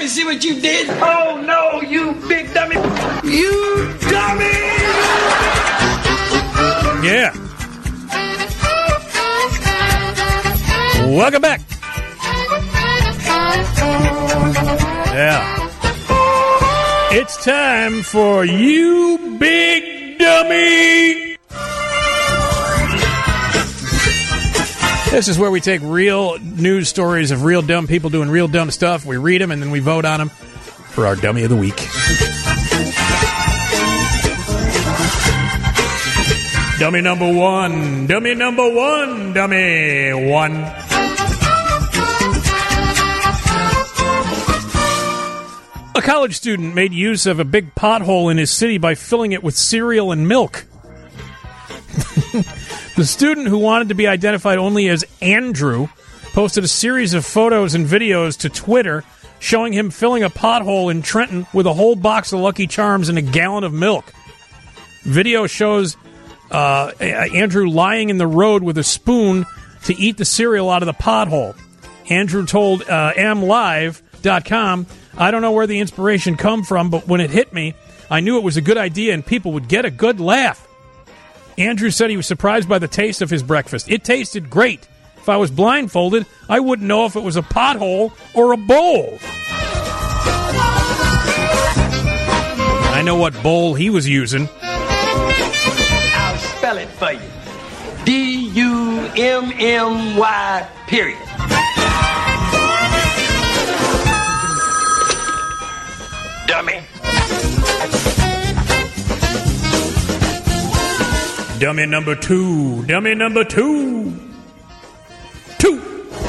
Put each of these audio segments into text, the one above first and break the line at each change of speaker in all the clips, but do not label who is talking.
You see what you did? Oh, no, you big dummy. You dummy!
Yeah. Welcome back. Yeah. It's time for You Big Dummy. This is where we take real news stories of real dumb people doing real dumb stuff. We read them and then we vote on them for our Dummy of the Week. Dummy number one. Dummy number one. Dummy one. A college student made use of a big pothole in his city by filling it with cereal and milk. The student, who wanted to be identified only as Andrew, posted a series of photos and videos to Twitter showing him filling a pothole in Trenton with a whole box of Lucky Charms and a gallon of milk. Video shows Andrew lying in the road with a spoon to eat the cereal out of the pothole. Andrew told amlive.com, "I don't know where the inspiration come from, but when it hit me, I knew it was a good idea and people would get a good laugh." Andrew said he was surprised by the taste of his breakfast. "It tasted great. If I was blindfolded, I wouldn't know if it was a pothole or a bowl." I know what bowl he was using.
I'll spell it for you. D-U-M-M-Y, period. Dummy.
Dummy number two. Dummy number two. Two.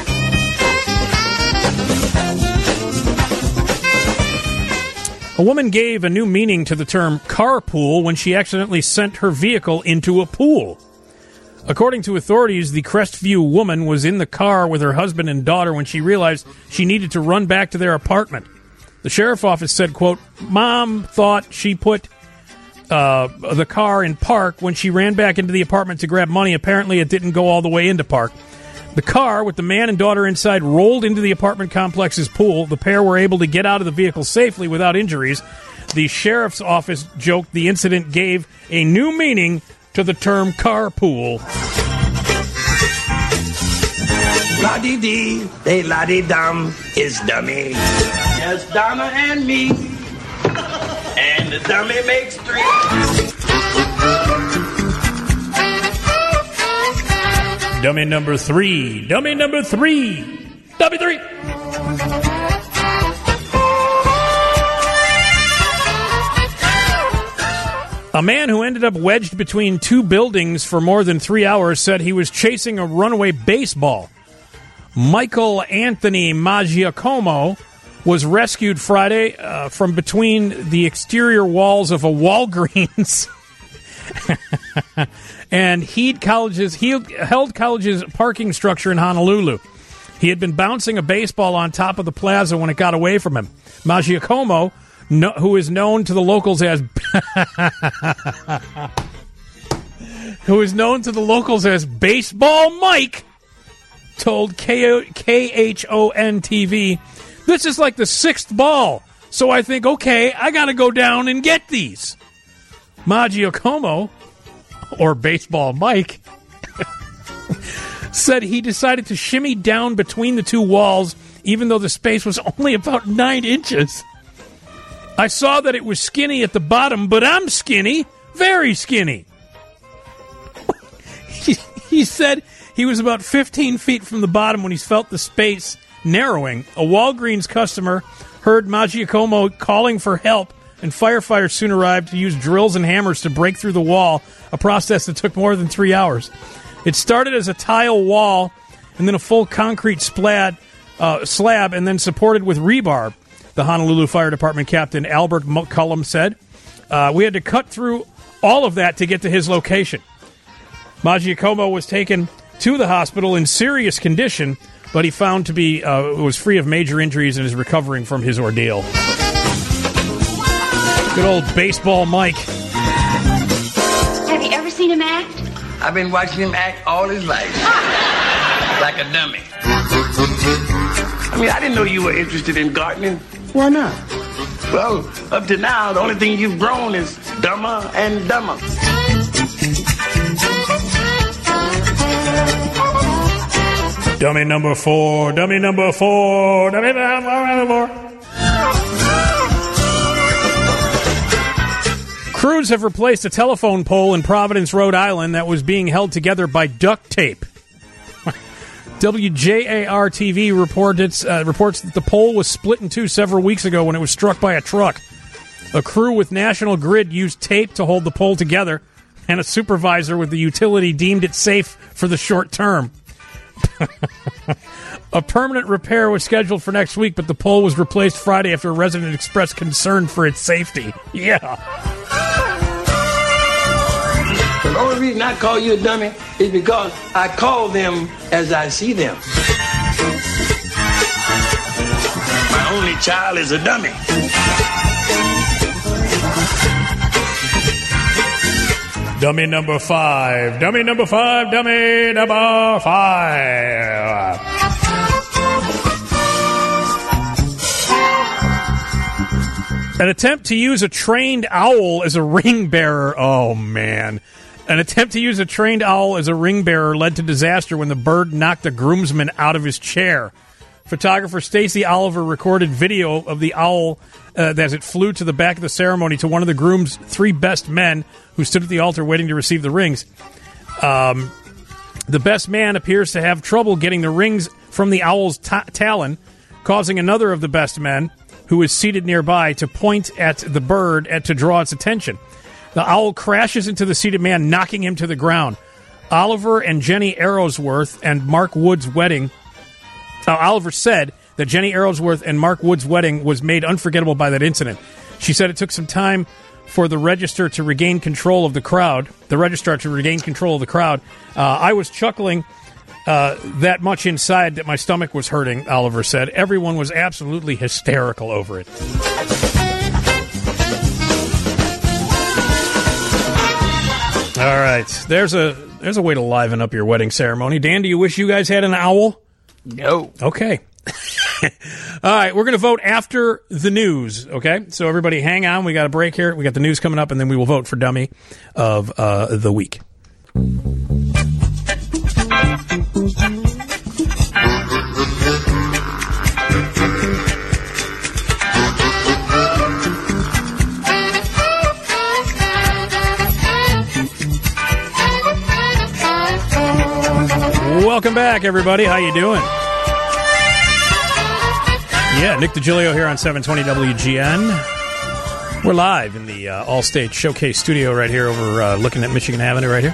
A woman gave a new meaning to the term carpool when she accidentally sent her vehicle into a pool. According to authorities, the Crestview woman was in the car with her husband and daughter when she realized she needed to run back to their apartment. The sheriff's office said, quote, "Mom thought she put the car in park. When she ran back into the apartment to grab money, apparently it didn't go all the way into park. The car, with the man and daughter inside, rolled into the apartment complex's pool. The pair were able to get out of the vehicle safely without injuries. The sheriff's office joked the incident gave a new meaning to the term carpool."
La-dee-dee, they la-dee-dum is dummy. Just Donna and me. And the dummy makes three.
Dummy number three. Dummy number three. Dummy three. A man who ended up wedged between two buildings for more than 3 hours said he was chasing a runaway baseball. Michael Anthony Maggiacomo was rescued Friday from between the exterior walls of a Walgreens and Held College's parking structure in Honolulu. He had been bouncing a baseball on top of the plaza when it got away from him. Maggiacomo, who is known to the locals as Baseball Mike, told KHON TV, "This is like the sixth ball, so I think, okay, I got to go down and get these." Maggiacomo, or Baseball Mike, said he decided to shimmy down between the two walls, even though the space was only about 9 inches. "I saw that it was skinny at the bottom, but I'm skinny, very skinny." He said he was about 15 feet from the bottom when he felt the space narrowing. A Walgreens customer heard Maggiacomo calling for help, and firefighters soon arrived to use drills and hammers to break through the wall, a process that took more than 3 hours. It started as a tile wall and then a full concrete slab and then supported with rebar, the Honolulu Fire Department Captain Albert McCullum said. "We had to cut through all of that to get to his location." Maggiacomo was taken to the hospital in serious condition, but he found to be was free of major injuries and is recovering from his ordeal. Good old Baseball Mike.
Have you ever seen him act?
I've been watching him act all his life. Like a dummy. I mean, I didn't know you were interested in gardening. Why not? Well, up to now, the only thing you've grown is dumber and dumber.
Dummy number 4, dummy number 4, dummy number 4. Crews have replaced a telephone pole in Providence, Rhode Island that was being held together by duct tape. WJAR-TV reports that the pole was split in two several weeks ago when it was struck by a truck. A crew with National Grid used tape to hold the pole together, and a supervisor with the utility deemed it safe for the short term. A permanent repair was scheduled for next week, but the pole was replaced Friday after a resident expressed concern for its safety. Yeah.
The only reason I call you a dummy is because I call them as I see them. My only child is a dummy.
Dummy number 5. Dummy number 5. Dummy number 5. An attempt to use a trained owl as a ring bearer. Oh, man. An attempt to use a trained owl as a ring bearer led to disaster when the bird knocked a groomsman out of his chair. Photographer Stacey Oliver recorded video of the owl as it flew to the back of the ceremony to one of the groom's 3 best men who stood at the altar waiting to receive the rings. The best man appears to have trouble getting the rings from the owl's talon, causing another of the best men, who is seated nearby, to point at the bird to draw its attention. The owl crashes into the seated man, knocking him to the ground. Oliver and Jenny Arrowsworth and Mark Wood's wedding... Oliver said that Jenny Arrowsworth and Mark Wood's wedding was made unforgettable by that incident. She said it took some time for the registrar to regain control of the crowd. I was chuckling that much inside that my stomach was hurting, Oliver said. Everyone was absolutely hysterical over it. All right. There's a way to liven up your wedding ceremony. Dan, do you wish you guys had an owl?
No.
Okay. All right, we're going to vote after the news, okay? So everybody hang on. We got a break here. We got the news coming up, and then we will vote for Dummy of the Week. Welcome back, everybody. How you doing? Yeah, Nick DiGilio here on 720 WGN. We're live in the All-State Showcase studio right here over looking at Michigan Avenue right here.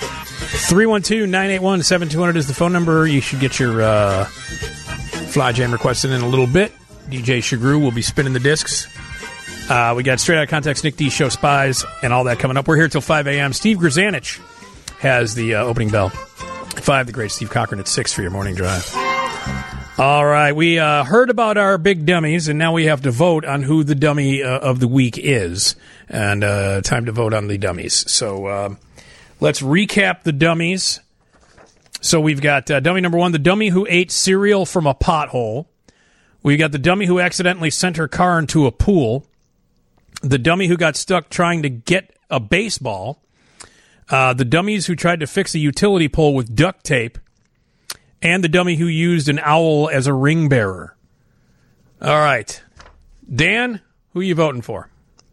312-981-7200 is the phone number. You should get your Fly Jam requested in a little bit. DJ Shagru will be spinning the discs. We got Straight Out of Context, Nick D Show Spies, and all that coming up. We're here till 5 a.m. Steve Grzanich has the opening bell. 5, the great Steve Cochran at 6 for your morning drive. All right, we heard about our big dummies, and now we have to vote on who the dummy of the week is. And time to vote on the dummies. So let's recap the dummies. So we've got dummy number 1, the dummy who ate cereal from a pothole. We've got the dummy who accidentally sent her car into a pool. The dummy who got stuck trying to get a baseball. The dummies who tried to fix a utility pole with duct tape, and the dummy who used an owl as a ring bearer. All right. Dan, who are you voting for?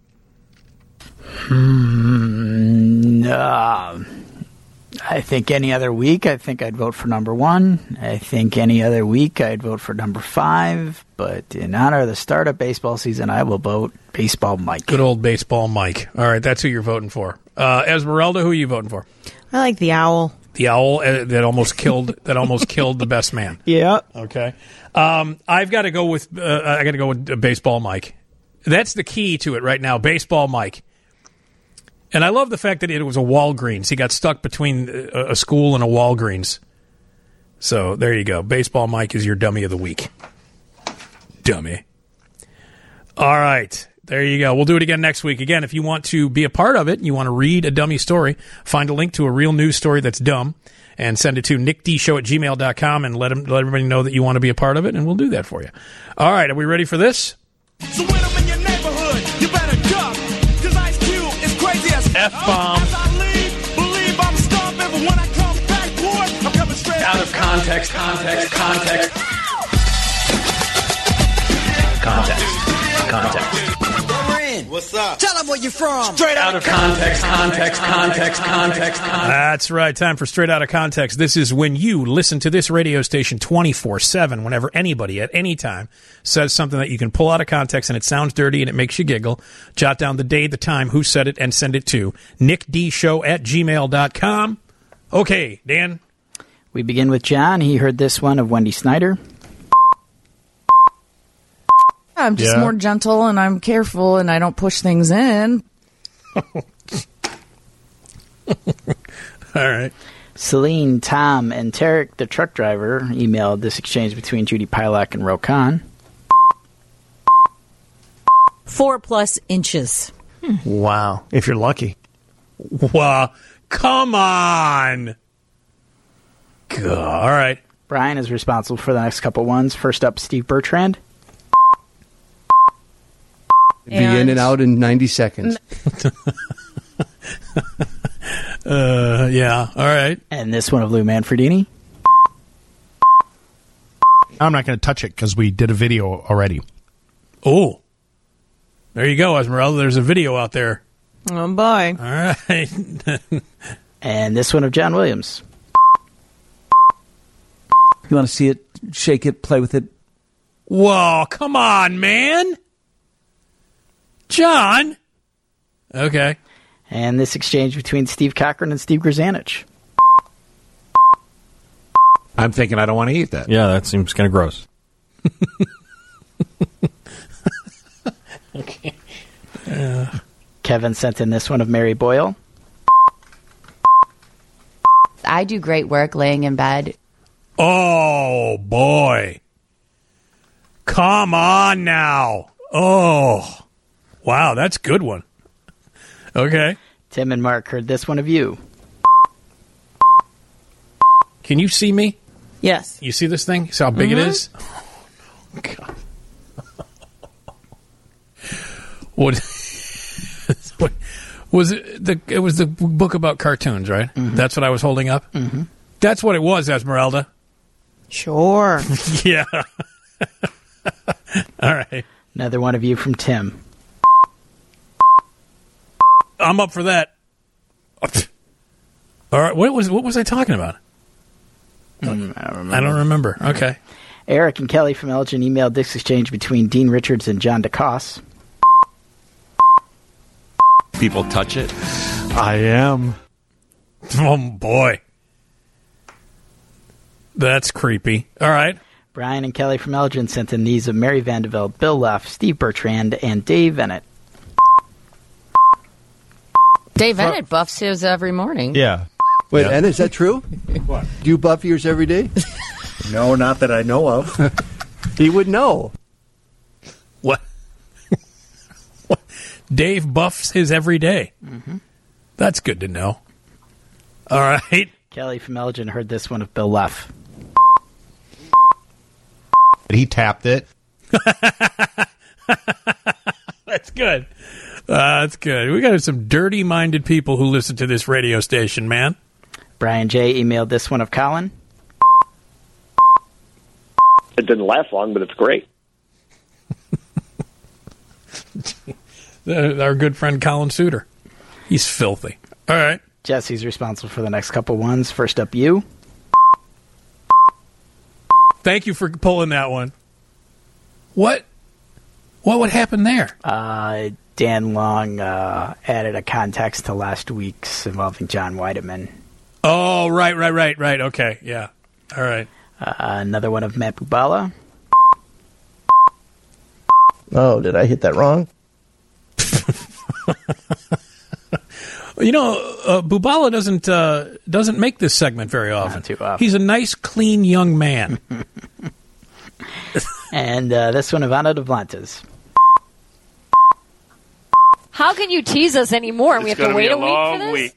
I think any other week, I think I'd vote for number 1. I think any other week, I'd vote for number 5. But in honor of the start of baseball season, I will vote Baseball Mike.
Good old Baseball Mike. All right, that's who you're voting for. Esmeralda, who are you voting for?
I like the owl.
The owl that almost killed the best man.
Yeah.
Okay. I've got to go with Baseball Mike. That's the key to it right now. Baseball Mike. And I love the fact that it was a Walgreens. He got stuck between a school and a Walgreens. So there you go. Baseball Mike is your dummy of the week. Dummy. All right. There you go. We'll do it again next week. Again, if you want to be a part of it, you want to read a dummy story, find a link to a real news story that's dumb, and send it to nickdshow@gmail.com and let everybody know that you want to be a part of it, and we'll do that for you. All right. Are we ready for this?
So when I'm in your neighborhood, you better duck. Cause Ice Cube is crazy as
F-bomb.
As I leave, believe I'm stomping. But when I come back, boy, I'm coming straight
Out of context.
What's up? Tell them where you're from.
Straight out of context. That's right. Time for Straight Out of Context. This is when you listen to this radio station 24/7, whenever anybody at any time says something that you can pull out of context and it sounds dirty and it makes you giggle. Jot down the day, the time, who said it, and send it to nickdshow@gmail.com. Okay, Dan.
We begin with John. He heard this one of Wendy Snyder.
I'm just more gentle and I'm careful and I don't push things in.
All right.
Celine, Tom, and Tarek, the truck driver, emailed this exchange between Judy Pilak and Ro Khan.
4+ inches.
Wow. If you're lucky.
Wow. Come on. God. All right.
Brian is responsible for the next couple ones. First up, Steve Bertrand.
Be in and out in 90 seconds.
Yeah, all right.
And this one of Lou Manfredini.
I'm not going to touch it because we did a video already.
Oh. There you go, Esmeralda. There's a video out there.
Oh, boy.
All right.
And this one of John Williams.
You want to see it, shake it, play with it?
Whoa, come on, man. John. Okay.
And this exchange between Steve Cochran and Steve Grzanich.
I'm thinking I don't want to eat that.
Yeah, that seems kind of gross.
Okay.
Kevin sent in this one of Mary Boyle.
I do great work laying in bed.
Oh, boy. Come on now. Oh. Wow, that's a good one. Okay.
Tim and Mark heard this one of you.
Can you see me?
Yes.
You see this thing? See how big it is? Oh, God. What was it? It was the book about cartoons, right? Mm-hmm. That's what I was holding up?
Mm-hmm.
That's what it was, Esmeralda.
Sure.
Yeah. All right.
Another one of you from Tim.
I'm up for that. All right. What was I talking about?
I don't remember.
I don't remember. Okay.
Eric and Kelly from Elgin emailed this exchange between Dean Richards and John DeCosse.
People touch it.
I am.
Oh, boy. That's creepy. All right.
Brian and Kelly from Elgin sent in these of Mary Vandeveld, Bill Luff, Steve Bertrand, and Dave Ennett.
Dave Ennett buffs his every morning.
Yeah.
Wait, and is that true?
What?
Do you buff yours every day?
No, not that I know of.
He would know.
What? Dave buffs his every day.
Mm-hmm.
That's good to know. All right.
Kelly from Elgin heard this one of Bill Luff.
He tapped it.
That's good. That's good. We got some dirty-minded people who listen to this radio station, man.
Brian J. emailed this one of Colin.
It didn't last long, but it's great.
Our good friend Colin Suter. He's filthy. All right.
Jesse's responsible for the next couple ones. First up, you.
Thank you for pulling that one. What would happen there?
Dan Long added a context to last week's involving John Weideman.
Oh, right. Okay, yeah. All right.
Another one of Matt Bubala.
Oh, did I hit that wrong?
You know, Bubala doesn't make this segment very often.
Not too often.
He's a nice, clean young man.
And this one of Ana de Blantes.
How can you tease us anymore? We have to wait a week for this?
Week.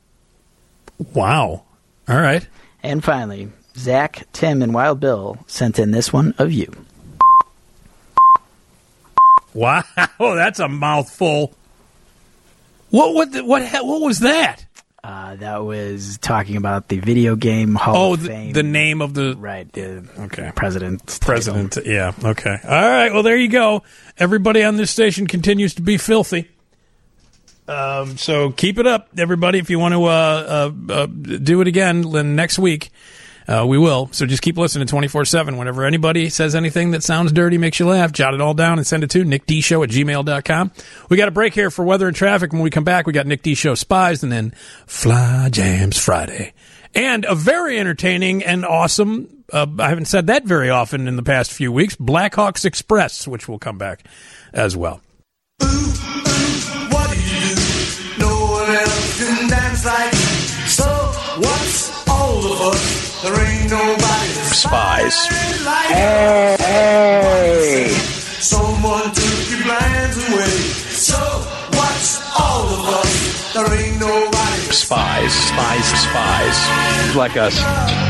Wow. All right.
And finally, Zach, Tim, and Wild Bill sent in this one of you.
Wow, that's a mouthful. What was that?
That was talking about the video game Hall of Fame.
The name of the...
Right.
Okay.
President.
Yeah, okay. All right, well, there you go. Everybody on this station continues to be filthy. So keep it up, everybody. If you want to do it again next week, we will. So just keep listening 24/7. Whenever anybody says anything that sounds dirty, makes you laugh, jot it all down and send it to nickdshow@gmail.com. We got a break here for weather and traffic. When we come back, we got Nick D Show Spies and then Fly Jams Friday. And a very entertaining and awesome, I haven't said that very often in the past few weeks, Blackhawks Express, which will come back as well.
What do you do? No one else can dance like. So what's all of us? There ain't nobody
Spies.
like
Hey.
someone took your plans away. So what's all of us? There ain't nobody
Spies. Like us.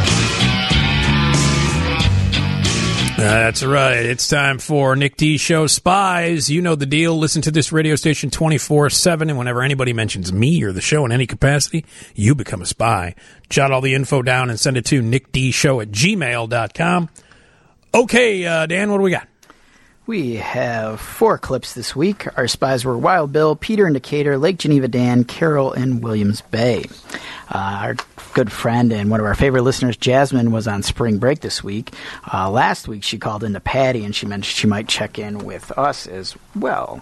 That's right. It's time for Nick D Show Spies. You know the deal. Listen to this radio station 24/7, and whenever anybody mentions me or the show in any capacity, you become a spy. Jot all the info down and send it to nickdshow@gmail.com. Okay, Dan, what do we got?
We have 4 clips this week. Our spies were Wild Bill, Peter in Decatur, Lake Geneva Dan, Carol in Williams Bay. Our good friend and one of our favorite listeners, Jasmine, was on spring break this week. Last week she called into Patty and she mentioned she might check in with us as well.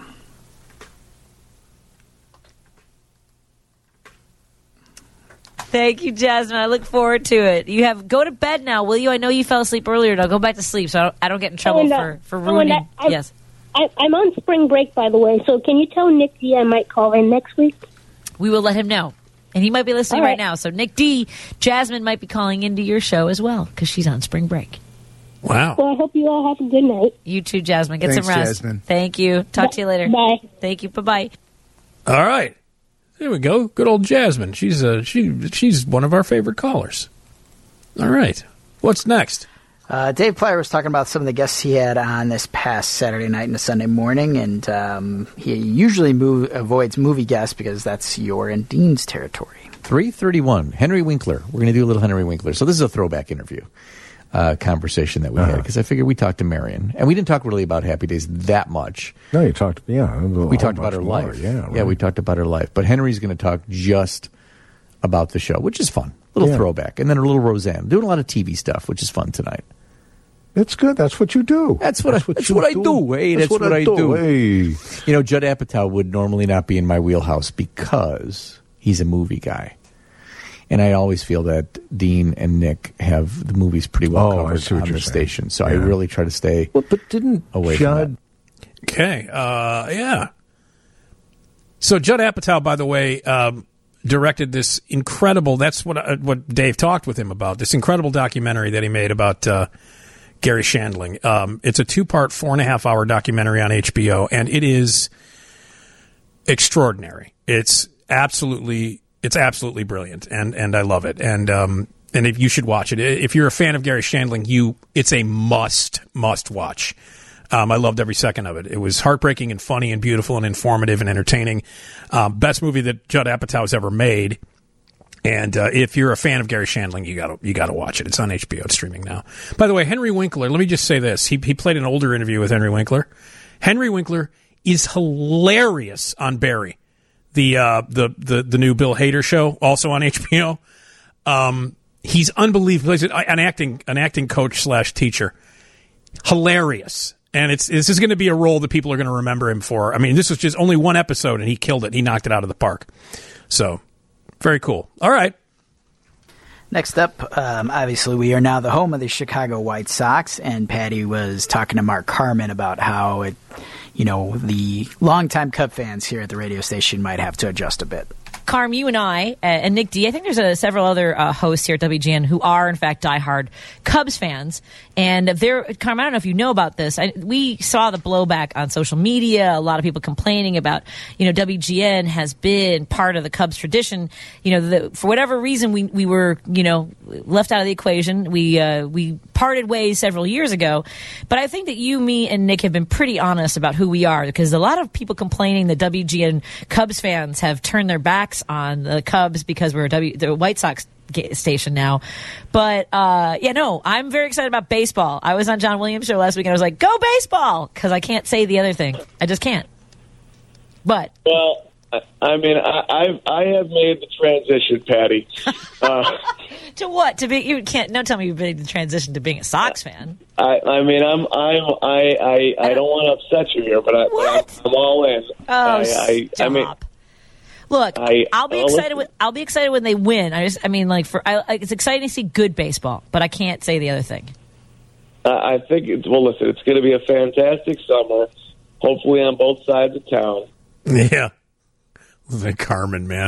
Thank you, Jasmine. I look forward to it. You have go to bed now, will you? I know you fell asleep earlier. Now go back to sleep so I don't get in trouble for ruining. Yes.
I'm on spring break, by the way, so can you tell Nick D I might call in next week?
We will let him know. And he might be listening right now. So Nick D, Jasmine might be calling into your show as well because she's on spring break.
Wow.
Well, I hope you all have a good night.
You too, Jasmine. Get
Thanks,
some rest.
Jasmine.
Thank you. Talk to you later.
Bye.
Thank you. Bye-bye.
All right. There we go. Good old Jasmine. She's one of our favorite callers. All right. What's next?
Dave Plyer was talking about some of the guests he had on this past Saturday night and Sunday morning, and he usually avoids movie guests because that's your and Dean's territory.
3:31, Henry Winkler. We're going to do a little Henry Winkler. So this is a throwback interview conversation that we had, because I figured we talked to Marion. And we didn't talk really about Happy Days that much.
No, you talked, we
talked about her life. Yeah, we talked about her life. But Henry's going to talk just about the show, which is fun. A little throwback. And then a little Roseanne. Doing a lot of TV stuff, which is fun tonight.
It's good. That's what you do.
That's what I do. Hey, that's what I do.
Hey.
You know, Judd Apatow would normally not be in my wheelhouse because he's a movie guy. And I always feel that Dean and Nick have the movies pretty well covered on the station. So I really try to stay
but didn't
away
Judd...
from that.
Okay. Yeah. So Judd Apatow, by the way, directed this incredible, that's what Dave talked with him about, this incredible documentary that he made about Gary Shandling. It's a 2-part, 4.5-hour documentary on HBO, and it is extraordinary. It's absolutely brilliant, and I love it. And if you should watch it. If you're a fan of Gary Shandling, it's a must watch. I loved every second of it. It was heartbreaking and funny and beautiful and informative and entertaining. Best movie that Judd Apatow has ever made. And if you're a fan of Gary Shandling, you gotta watch it. It's on HBO. It's streaming now. By the way, Henry Winkler. Let me just say this: he played an older interview with Henry Winkler. Henry Winkler is hilarious on Barry, the new Bill Hader show, also on HBO. He's unbelievable. He's an acting coach / teacher. Hilarious. And this is going to be a role that people are going to remember him for. I mean, this was just only one episode, and he killed it. He knocked it out of the park. So, very cool. All right.
Next up, obviously, we are now the home of the Chicago White Sox, and Patty was talking to Mark Carman about how the longtime Cub fans here at the radio station might have to adjust a bit.
Carm, you and I, and Nick D, I think there's several other hosts here at WGN who are, in fact, diehard Cubs fans. And Carm, I don't know if you know about this. We saw the blowback on social media, a lot of people complaining about, WGN has been part of the Cubs tradition. For whatever reason, we were, left out of the equation. We parted ways several years ago. But I think that you, me, and Nick have been pretty honest about who we are, because a lot of people complaining that WGN Cubs fans have turned their backs on the Cubs because we're the White Sox station now. But I'm very excited about baseball. I was on John Williams' show last week and I was like, go baseball, because I can't say the other thing. I just can't. But
I mean, I have made the transition, Patty.
To what? To be? You can't. Don't tell me you've made the transition to being a Sox fan.
I mean, I don't want to upset you here, but I'm all in.
Oh, stop.
I mean,
look, I'll be excited. I'll be excited when they win. It's exciting to see good baseball, but I can't say the other thing.
I think listen, it's going to be a fantastic summer. Hopefully, on both sides of town.
Yeah. The Carmen, man.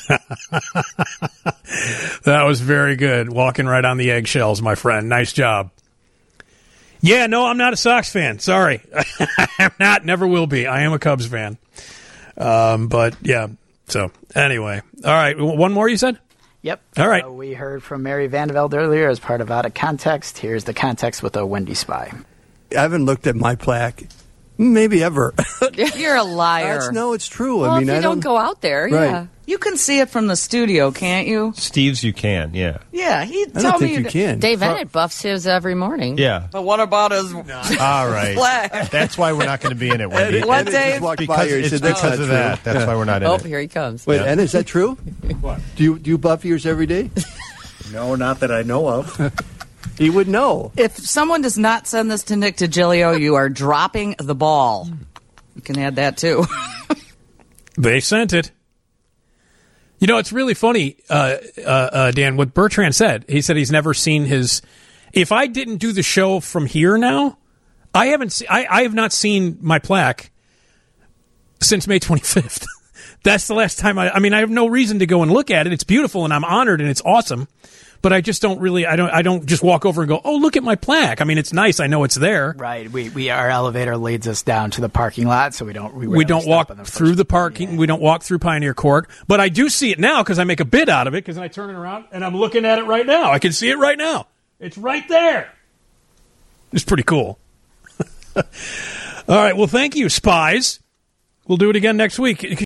That was very good. Walking right on the eggshells, my friend. Nice job. Yeah, no, I'm not a Sox fan. Sorry. I'm not. Never will be. I am a Cubs fan. But, yeah. So, anyway. All right. One more, you said?
Yep.
All right.
We heard from Mary Vandeveld earlier as part of Out of Context. Here's the context with a Wendy Spy.
I haven't looked at my plaque. Maybe ever.
You're a liar.
No, it's true.
Well,
I mean,
if you don't go out there, yeah.
Right.
You can see it from the studio, can't you?
Steve's, you can, yeah.
Yeah, he
I
told
don't think
me
you can.
Dave Ennett buffs his every morning.
Yeah.
But what about his
All right.
flag?
That's why we're not going to be in it, Wendy.
What, Dave?
Just walked by
Because
here. He
it's
said, that's
because
not
of
true.
that. That's why we're not in
Oh,
it.
here he comes.
Wait,
Yeah.
Anna, is that true?
What?
Do you buff yours every day?
No, not that I know of.
He would know.
If someone does not send this to Nick DiGilio, you are dropping the ball. You can add that, too.
They sent it. You know, it's really funny, Dan, what Bertrand said. He said he's never seen his... If I didn't do the show from here now, I have not seen my plaque since May 25th. That's the last time I have no reason to go and look at it. It's beautiful and I'm honored and it's awesome. But I just don't really, I don't just walk over and go, oh, look at my plaque. I mean, it's nice. I know it's there.
Right. Our elevator leads us down to the parking lot, so we don't
walk through the parking. Yeah. We don't walk through Pioneer Court. But I do see it now because I make a bit out of it, because I turn it around and I'm looking at it right now. I can see it right now. It's right there. It's pretty cool. All right. Well, thank you, Spies. We'll do it again next week.